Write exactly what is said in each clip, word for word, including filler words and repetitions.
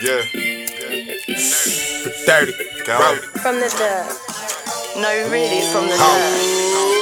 Yeah. thirty. Bro. From the dirt. No, really, from the dirt.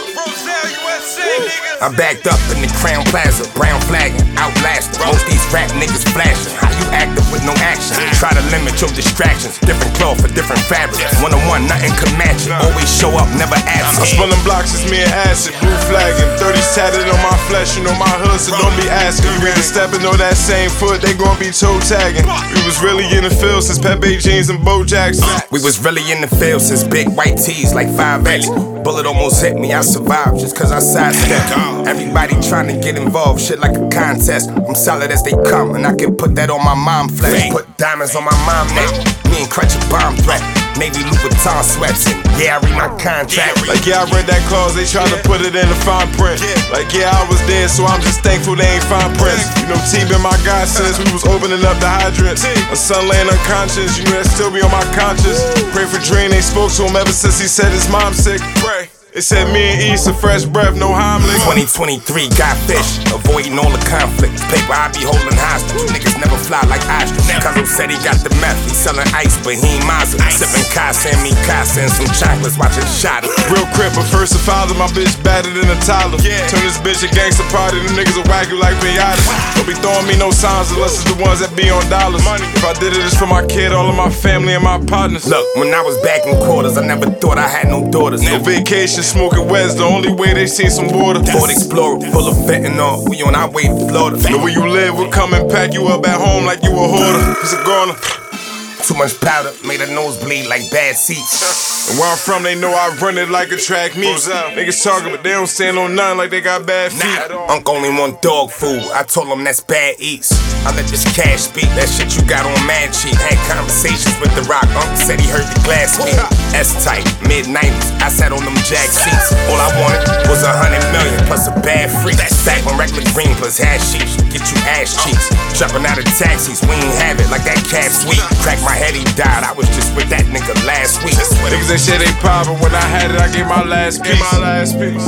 I'm backed up in the Crown Plaza, brown flagging, outlasting. Most these rap niggas flashing. How you active with no action? Try to limit your distractions. Different cloth for different fabrics. One on one, nothing can match it. Always show up, never absent. I'm spilling blocks, it's me and acid, blue flagging. thirties tatted on my flesh, you know my hood, so don't be asking. You either stepping on that same foot, they gon' be toe tagging. We was really in the field since Pepe jeans and Bo Jackson. We was really in the field since big white tees like five X. Bullet almost hit me, I survived just cause I sidestepped. Everybody trying to get involved, shit like a contest. I'm solid as they come, and I can put that on my mom flesh. Put diamonds on my mom neck, me and Crutch a bomb threat. Navy Louis Vuitton sweats, and yeah, I read my contract. Like yeah, I read that clause, they tried to put it in the fine print. Like yeah, I was there, so I'm just thankful they ain't fine prints. You know, T been my guy since we was opening up the hydrants. My son laying unconscious, you know that still be on my conscience. Pray for Dre, they spoke to him ever since he said his mom sick. Pray. It said me and East, a fresh breath, no Heimlich. twenty twenty-three, got fish, avoiding all the conflict. Paper I be holding hostage, you niggas never fly like ostrich. Cousin said he got the meth, he selling ice, but he ain't Mazda. Sipping Casa and me Casa and some chocolates, watching Shada. Real crip, but first and father, my bitch better than a toddler. Turn this bitch a gangster party, them niggas will whack you like pinatas. Don't be throwing me no signs unless it's the ones that be on dollars. If I did it, it's for my kid, all of my family and my partners. Look, when I was back in quarters, I never thought I had no daughters. No vacation. Smoking wets, the only way they seen some water. Ford Explorer, full of fentanyl. We on our way to Florida. Know where you live, we'll come and pack you up at home like you a hoarder. He's a goner. Too much powder, made her nose bleed like bad seats. And where I'm from, they know I run it like a track meet. Niggas talking, but they don't stand on nothing like they got bad feet. Nah, Unc only want dog food. I told him that's bad eats. I let this cash speak. That shit you got on mad cheap. Had conversations with the Rock. Unc said he heard the glass speak. S-type, mid nineties. I sat on them jack seats. All I wanted was a hundred million plus a bad freak. Back on regular green plus hash sheets. Get you ass cheeks. Jumping out of taxis, we ain't have it like that cab sweet. Crack my head, he died. I was just with that nigga last week. Niggas ain't shit they pop, but when I had it, I gave my last piece. My last piece.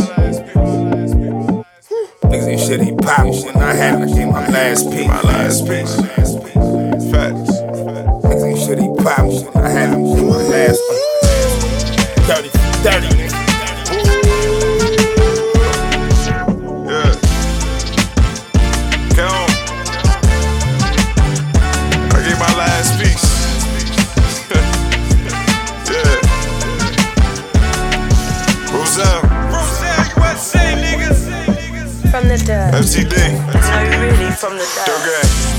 Niggas ain't shit he pop, when I had it, I gave my last piece. My last piece. Facts. Niggas ain't shit he pop, when I had it, I gave my last piece. Dirty, dirty, nigga. From the dirt. M C D. No, really, from the dirt.